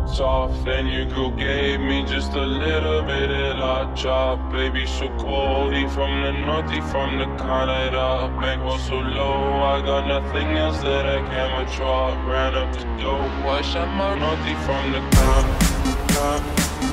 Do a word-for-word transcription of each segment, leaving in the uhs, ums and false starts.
popped off, then your girl gave me just a little bit of la chop. Baby so cold, he from the north, he from the Canada. Bankroll so low, I got nothing else that I can withdraw. Ran up the dough, I shot my north, he from the Canada.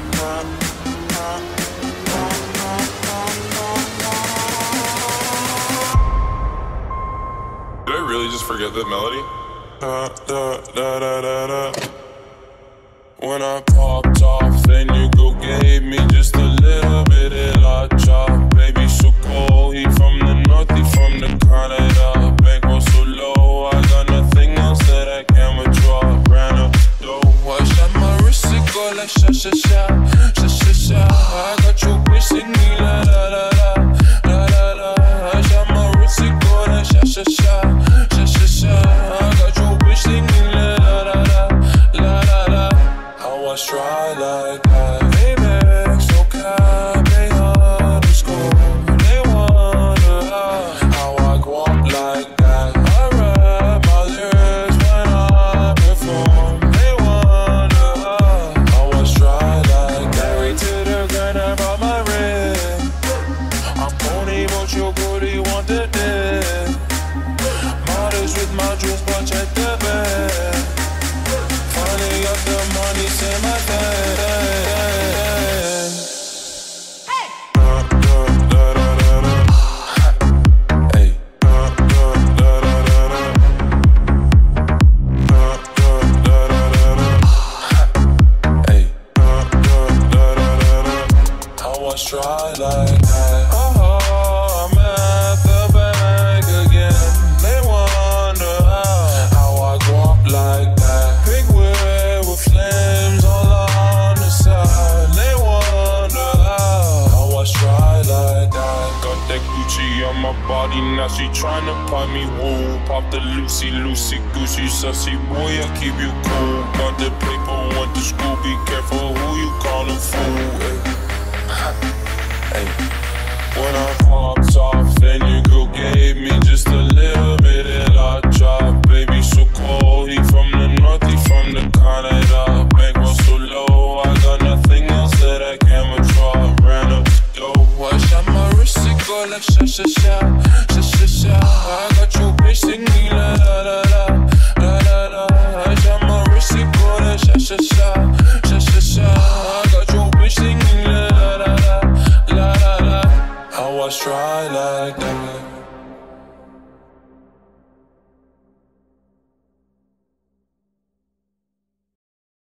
Did I really just forget that melody? Da, da, da, da, da, da. When I popped off, then your girl gave me just a little bit of la chop. Baby so cold, he from the north, he from the Canada. Bankroll so low, I got nothing else that I can withdraw. Ran up the dough, I shot my wrist, it go like sha sha sha, sha sha sha. I got your bitch singing la la la la, la la la. I shot my wrist, it go like sha sha sha, sha sha sha. I got your bitch singing la la la la, la la la. How I try like that, baby, so cap, they underscore. They wonder how I go up like that. I rap my lyrics when I perform. They wonder how I try like that. Married to the grind, I brought my ring. I'm pony, but your booty want the dick. Modest with my jewels, but check the bag. Finally got the money, say my dad. Hey. Da, da, da, da, da, da. Hey. Da, da, da, da, da, da. Da, da, da, da, da, da. Hey. Da, da, da, da, da, da. How I try like that. Oh, I'm at the bank again. They wonder how, how I go up like that. Big wheel with flames all on the side. They wonder how, how I try like that. Got that Gucci on my body, now she tryna pop me woo. Pop the Lucy, Lucy, Gucci, sussy boy, I keep you cool. Got the play